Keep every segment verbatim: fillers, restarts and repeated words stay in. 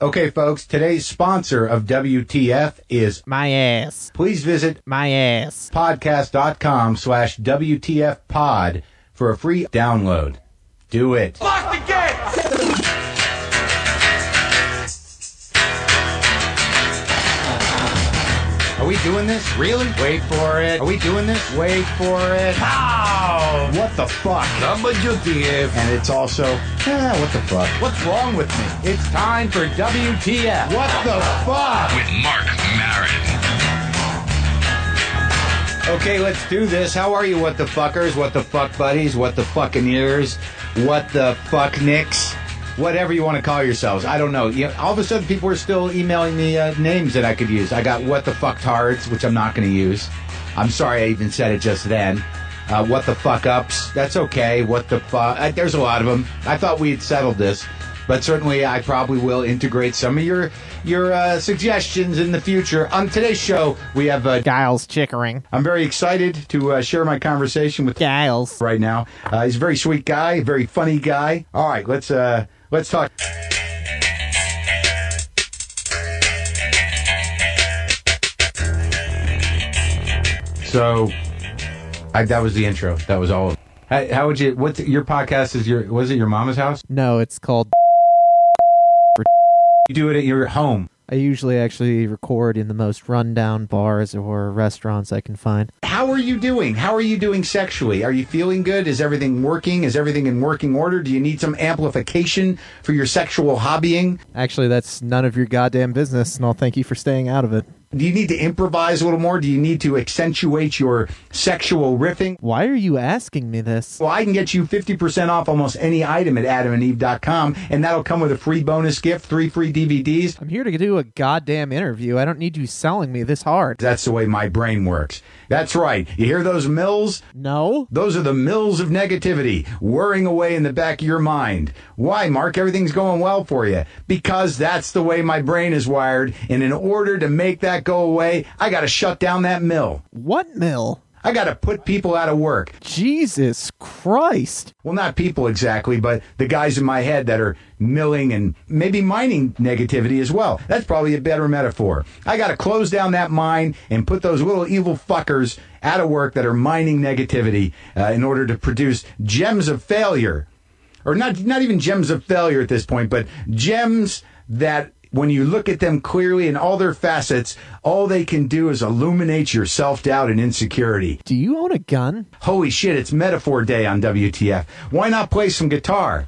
Okay, folks, today's sponsor of W T F is my ass. Please visit my ass podcast.com slash WTF pod for a free download. Do it. Lock the gate! Are we doing this? Really? Wait for it. Are we doing this? Wait for it. Pow! What the fuck? W T F. And it's also, eh, what the fuck? What's wrong with me? It's time for W T F. What the fuck? With Mark Maron. Okay, let's do this. How are you, what the fuckers? What the fuck buddies? What the fucking ears? What the fuck nicks? Whatever you want to call yourselves. I don't know. You know, all of a sudden, people are still emailing me uh, names that I could use. I got what the fuck tards, which I'm not going to use. I'm sorry I even said it just then. Uh, what the fuck ups. That's okay. What the fuck. Uh, there's a lot of them. I thought we had settled this. But certainly I probably will integrate some of your your uh, suggestions in the future. On today's show, we have uh, Giles Chickering. I'm very excited to uh, share my conversation with Giles right now. Uh, he's a very sweet guy, very funny guy. All right, let's uh, let's talk. So, I, that was the intro. That was all. How, how would you? What's your podcast? Is your was it your mama's house? No, it's called. You do it at your home. I usually actually record in the most rundown bars or restaurants I can find. How are you doing? How are you doing sexually? Are you feeling good? Is everything working? Is everything in working order? Do you need some amplification for your sexual hobbying? Actually, that's none of your goddamn business, and I'll thank you for staying out of it. Do you need to improvise a little more? Do you need to accentuate your sexual riffing? Why are you asking me this? Well, I can get you fifty percent off almost any item at adam and eve dot com, and that'll come with a free bonus gift, three free D V Ds. I'm here to do a goddamn interview. I don't need you selling me this hard. That's the way my brain works. That's right. You hear those mills? No. Those are the mills of negativity whirring away in the back of your mind. Why, Mark? Everything's going well for you. Because that's the way my brain is wired, and in order to make that go away, I got to shut down that mill. What mill? I got to put people out of work. Jesus Christ. Well, not people exactly, but the guys in my head that are milling and maybe mining negativity as well. That's probably a better metaphor. I got to close down that mine and put those little evil fuckers out of work that are mining negativity uh, in order to produce gems of failure. Or not, not even gems of failure at this point, but gems that when you look at them clearly in all their facets, all they can do is illuminate your self-doubt and insecurity. Do you own a gun? Holy shit, it's Metaphor Day on W T F. Why not play some guitar?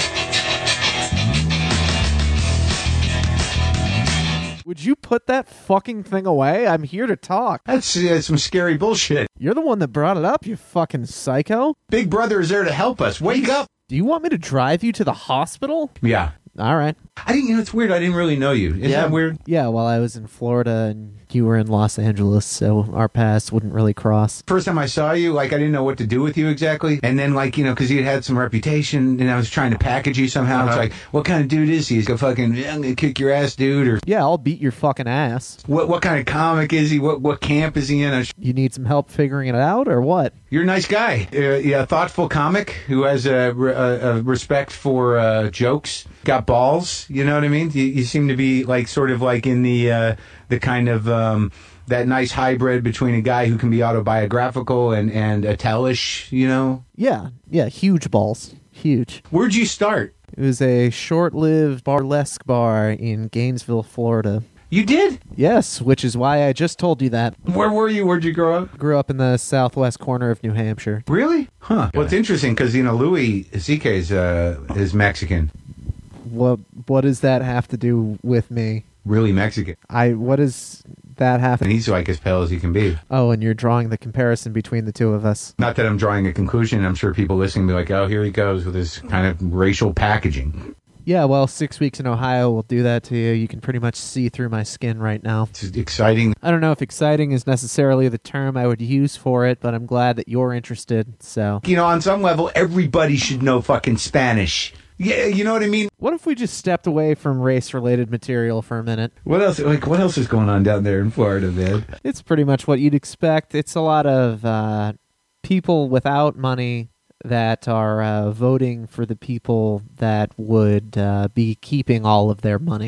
Would you put that fucking thing away? I'm here to talk. That's uh, some scary bullshit. You're the one that brought it up, you fucking psycho. Big Brother is there to help us. Wake up. Do you want me to drive you to the hospital? Yeah. All right. I didn't, you know, it's weird. I didn't really know you. Isn't yeah. that weird? Yeah, well, I was in Florida and you were in Los Angeles, so our paths wouldn't really cross. First time I saw you, like, I didn't know what to do with you exactly. And then, like, you know, because you had some reputation and I was trying to package you somehow. Uh-huh. It's like, what kind of dude is he? He's going to fucking, I'm going to kick your ass, dude. Or yeah, I'll beat your fucking ass. What what kind of comic is he? What what camp is he in? A, you need some help figuring it out or what? You're a nice guy. Uh, yeah, a thoughtful comic who has a, a, a respect for uh, jokes. Got balls, you know what I mean? You, you seem to be like sort of like in the uh, the kind of um, that nice hybrid between a guy who can be autobiographical and and a tellish, you know? Yeah, yeah, huge balls, huge. Where'd you start? It was a short-lived burlesque bar in Gainesville, Florida. You did? Yes, which is why I just told you that. Where were you? Where'd you grow up? Grew up in the southwest corner of New Hampshire. Really? Huh. Well, it's interesting because, you know, Louis C K is uh, is Mexican. What what does that have to do with me? Really Mexican. I what does that have? And he's like as pale as he can be. Oh, and you're drawing the comparison between the two of us. Not that I'm drawing a conclusion. I'm sure people listening will be like, oh, here he goes with his kind of racial packaging. Yeah, well, six weeks in Ohio will do that to you. You can pretty much see through my skin right now. It's exciting. I don't know if exciting is necessarily the term I would use for it, but I'm glad that you're interested, so. You know, on some level, everybody should know fucking Spanish. Yeah, you know what I mean? What if we just stepped away from race-related material for a minute? What else? Like, what else is going on down there in Florida, man? It's pretty much what you'd expect. It's a lot of uh, people without money that are uh, voting for the people that would uh, be keeping all of their money.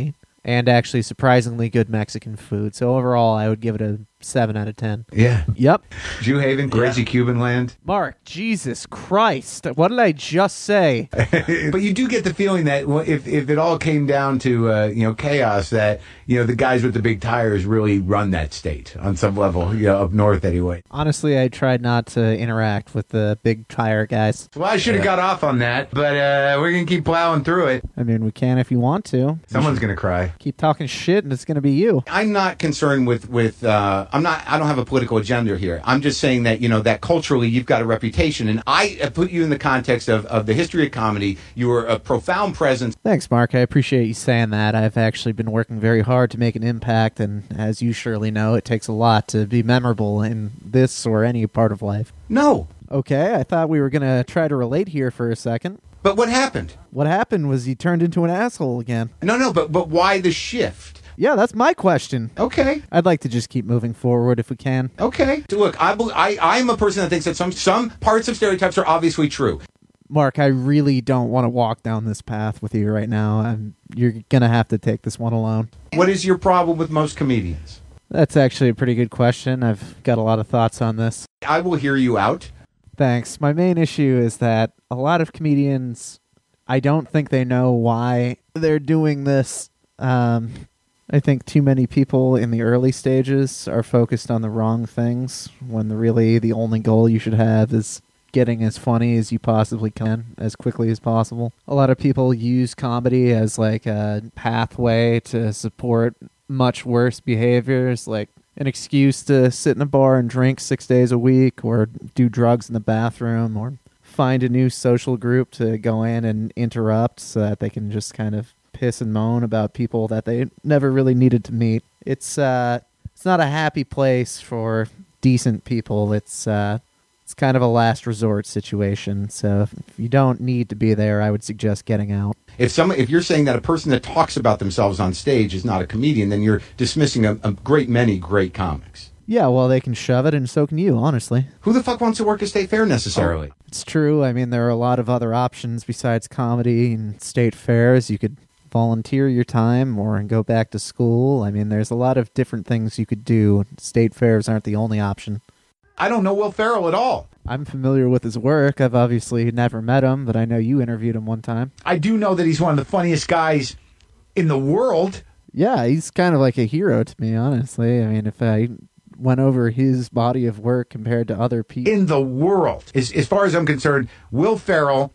and actually surprisingly good Mexican food. So overall, I would give it a seven out of ten. Yeah. Yep. Jew Haven, crazy Yeah. Cuban land. Mark, Jesus Christ. What did I just say? But you do get the feeling that well, if if it all came down to uh, you know chaos, that you know the guys with the big tires really run that state on some level, you know, up north anyway. Honestly, I tried not to interact with the big tire guys. Well, I should have got off on that, but uh, we're gonna keep plowing through it. I mean, we can if you want to. Someone's gonna cry. Keep talking shit, and it's going to be you. I'm not concerned with with. Uh, I'm not. I don't have a political agenda here. I'm just saying that you know that culturally you've got a reputation, and I uh, put you in the context of of the history of comedy. You were a profound presence. Thanks, Mark. I appreciate you saying that. I've actually been working very hard to make an impact, and as you surely know, it takes a lot to be memorable in this or any part of life. No, Okay, I thought we were going to try to relate here for a second. but what happened? What happened was he turned into an asshole again. No, no, but but why the shift? Yeah, that's my question. Okay. I'd like to just keep moving forward if we can. Okay. So look, I, bel- I I'm a person that thinks that some some parts of stereotypes are obviously true. Mark, I really don't want to walk down this path with you right now. I'm, you're going to have to take this one alone. What is your problem with most comedians? That's actually a pretty good question. I've got a lot of thoughts on this. I will hear you out. Thanks. My main issue is that a lot of comedians, I don't think they know why they're doing this. Um, I think too many people in the early stages are focused on the wrong things when the, really the only goal you should have is getting as funny as you possibly can as quickly as possible. A lot of people use comedy as like a pathway to support much worse behaviors, like an excuse to sit in a bar and drink six days a week, or do drugs in the bathroom, or find a new social group to go in and interrupt so that they can just kind of piss and moan about people that they never really needed to meet. It's uh, it's not a happy place for decent people. It's uh, it's kind of a last resort situation. So if you don't need to be there, I would suggest getting out. If some, if you're saying that a person that talks about themselves on stage is not a comedian, then you're dismissing a, a great many great comics. Yeah, well, they can shove it, and so can you, honestly. Who the fuck wants to work at State Fair necessarily? Oh, it's true. I mean, there are a lot of other options besides comedy and state fairs. You could volunteer your time or go back to school. I mean, there's a lot of different things you could do. State fairs aren't the only option. I don't know Will Ferrell at all. I'm familiar with his work. I've obviously never met him, but I know you interviewed him one time. I do know that he's one of the funniest guys in the world. Yeah, he's kind of like a hero to me, honestly. I mean, if I went over his body of work compared to other people. In the world. As, as far as I'm concerned, Will Ferrell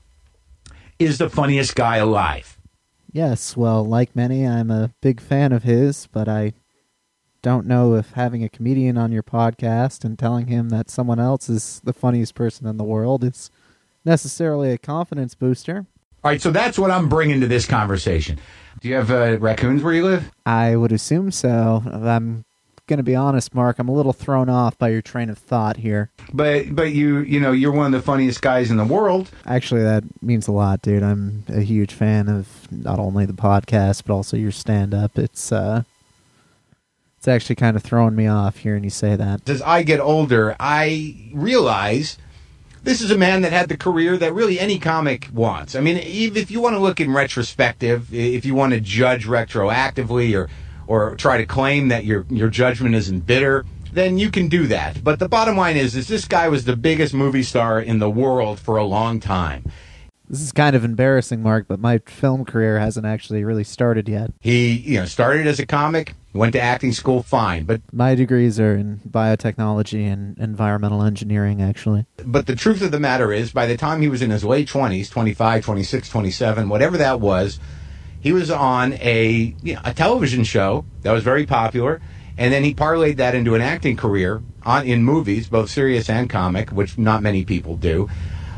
is the funniest guy alive. Yes, well, like many, I'm a big fan of his, but I don't know if having a comedian on your podcast and telling him that someone else is the funniest person in the world is necessarily a confidence booster. All right, so that's what I'm bringing to this conversation. Do you have uh, raccoons where you live? I would assume so. I'm going to be honest, Mark, I'm a little thrown off by your train of thought here. But but you you know you're one of the funniest guys in the world. Actually, that means a lot, dude. I'm a huge fan of not only the podcast but also your stand-up. It's uh, it's actually kind of throwing me off hearing you say that. As I get older, I realize this is a man that had the career that really any comic wants. I mean, even if you want to look in retrospective, if you want to judge retroactively, or or try to claim that your your judgment isn't bitter, then you can do that. But the bottom line is, is this guy was the biggest movie star in the world for a long time. This is kind of embarrassing, Mark, but my film career hasn't actually really started yet. He, you know, started as a comic, went to acting school, fine. But my degrees are in biotechnology and environmental engineering, actually. But the truth of the matter is, by the time he was in his late twenties, twenty-five, twenty-six, twenty-seven, whatever that was, he was on a you know, a television show that was very popular, and then he parlayed that into an acting career on in movies, both serious and comic, which not many people do.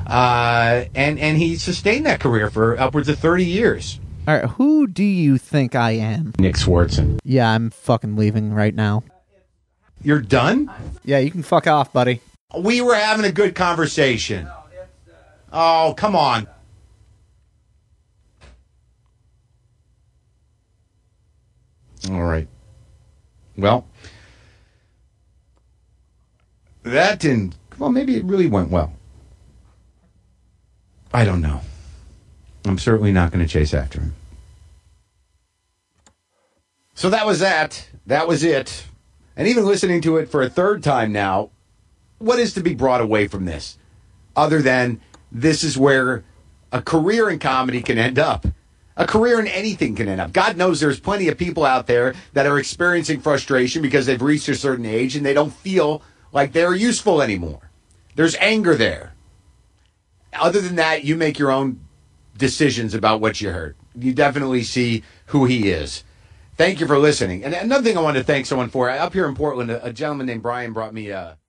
Uh, and, and he sustained that career for upwards of thirty years. All right, who do you think I am? Nick Swartzen. Yeah, I'm fucking leaving right now. You're done? Yeah, you can fuck off, buddy. We were having a good conversation. Oh, come on. All right. Well, that didn't... Well, maybe it really went well. I don't know. I'm certainly not going to chase after him. So that was that. That was it. And even listening to it for a third time now, what is to be brought away from this? Other than this is where a career in comedy can end up. A career in anything can end up. God knows there's plenty of people out there that are experiencing frustration because they've reached a certain age and they don't feel like they're useful anymore. There's anger there. Other than that, you make your own decisions about what you heard. You definitely see who he is. Thank you for listening. And another thing I wanted to thank someone for, up here in Portland, a, a gentleman named Brian brought me a...